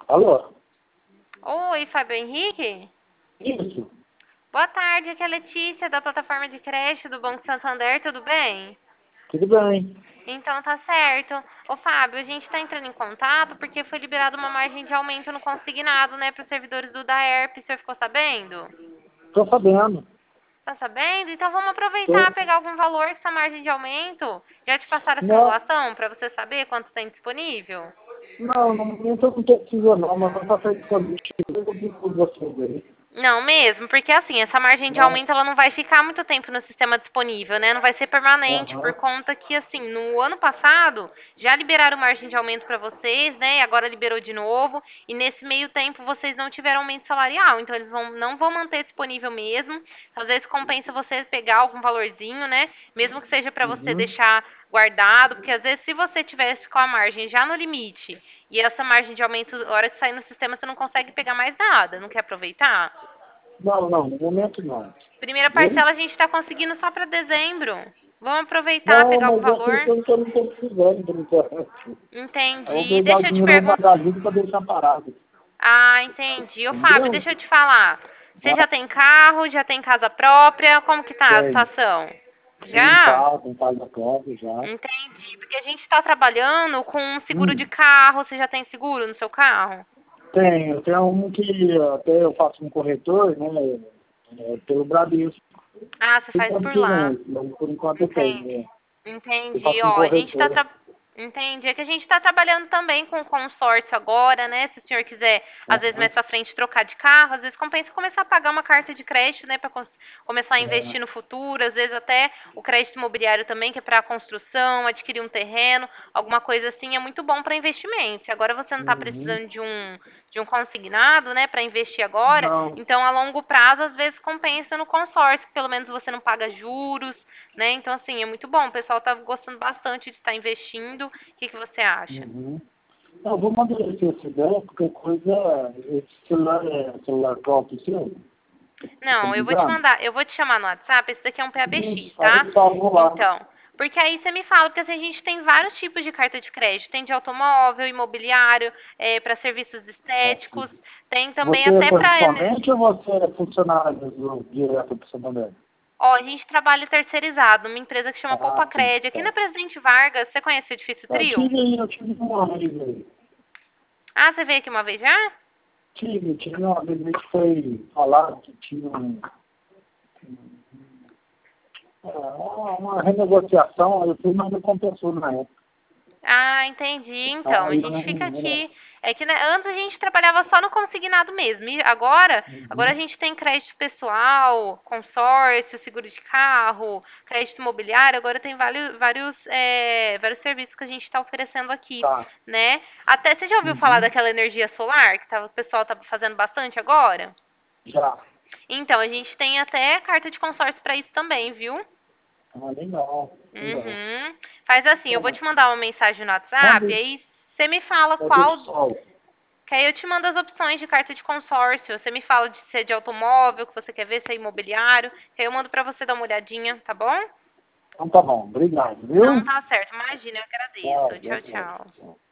Alô? Oi, Fábio Henrique? Isso. Boa tarde, aqui é a Letícia, da plataforma de creche do Banco Santander, tudo bem? Tudo bem? Então tá certo. Ô Fábio, a gente está entrando em contato porque foi liberada uma margem de aumento no consignado, né, para os servidores do DAERP, o senhor ficou sabendo? Tô sabendo. Tá sabendo? Então vamos aproveitar, Tô... pegar algum valor dessa margem de aumento. Já te passaram a Não, simulação para você saber quanto tem disponível? não, no momento eu não tô precisando não, mas eu passei disponível. Eu vi por vocês aí. Não, mesmo, porque assim, essa margem de Não. aumento ela não vai ficar muito tempo no sistema disponível, né? Não vai ser permanente, por Aham. conta que, assim, no ano passado já liberaram margem de aumento para vocês, né? E agora liberou de novo, e nesse meio tempo vocês não tiveram aumento salarial, então eles não vão manter disponível mesmo. Às vezes compensa você pegar algum valorzinho, né? Mesmo que seja para você Uhum. deixar guardado, porque às vezes se você tivesse com a margem já no limite e essa margem de aumento, na hora que sair no sistema, você não consegue pegar mais nada, não quer aproveitar? Não, não, no momento não. Primeira Viu? parcela a gente está conseguindo só para dezembro. Vamos aproveitar, Não, pegar o mas é valor. questão que eu não tô precisando por enquanto. Eu vou Entendi. pegar o Deixa eu te dinheiro no perguntar. bagazinho pra deixar parado. Ah, entendi. Ô, Fábio, Entendeu? deixa eu te falar. Você Tá? já tem carro, já tem casa própria? Como que tá a Tem. situação? Tem Já? carro, tem casa própria já. Entendi. Porque a gente está trabalhando com um seguro de Hum. carro. Você já tem seguro no seu carro? Tem, tem um que até eu faço um corretor, né? Pelo Bradesco. Ah, você Por faz enquanto por que lá. vem, mas por enquanto eu tenho, Entendi. né? Eu Entendi. faço um Ó, a gente corretor. Entendi. É que a gente está trabalhando também com consórcio agora, né? Se o senhor quiser, às vezes Aham. mais pra frente, trocar de carro, às vezes compensa começar a pagar uma carta de crédito, né? Para começar a É. investir no futuro. Às vezes até o crédito imobiliário também, que é para construção, adquirir um terreno, alguma coisa assim, é muito bom para investimento. Se agora você não está Uhum. precisando de um consignado, né, para investir agora, Não. então a longo prazo, às vezes compensa no consórcio, que pelo menos você não paga juros, né? Então, assim, é muito bom. O pessoal tá gostando bastante de estar investindo. O que que você acha? Uhum. Não, vou amadurecer essa ideia, porque coisa. Esse celular é celular próprio seu? Tá Não, me ligando? eu vou te chamar no WhatsApp. Esse daqui é um PABX, Isso, aí tá? eu salvo lá. Então, porque aí você me fala, porque assim, a gente tem vários tipos de carta de crédito. Tem de automóvel, imobiliário, para serviços estéticos, tem também Você é até para. correspondente ou você é funcionário direto do seu momento? Ó, a gente trabalha terceirizado, numa empresa que chama Ah, sim, Copacred. Aqui tá. na Presidente Vargas, você conhece o edifício Trio? Eu tive uma vez aí. Ah, você veio aqui uma vez já? Tive uma vez aí que foi falado que tinha uma renegociação, aí eu fui, mas não compensou na época. Ah, entendi. Então, a Aí, gente fica aqui. É que né, antes a gente trabalhava só no consignado mesmo. E agora a uhum, gente tem crédito pessoal, consórcio, seguro de carro, crédito imobiliário. Agora tem vários serviços que a gente está oferecendo aqui, tá. né? Até você já ouviu falar Uhum, daquela energia solar que o pessoal tá fazendo bastante agora? já. Então, a gente tem até carta de consórcio para isso também, viu? Ah, legal, legal. Uhum. Faz assim, eu vou Então, te mandar uma mensagem no WhatsApp, manda aí você me fala fazer o qual, sol. que aí eu te mando as opções de carta de consórcio. Você me fala de se é de automóvel, que você quer ver, se é imobiliário, que aí eu mando pra você dar uma olhadinha, tá bom? Então tá bom, obrigado, Não, viu? tá certo. Imagina, eu Tchau, agradeço. boa Tchau, tarde. tchau. Tchau.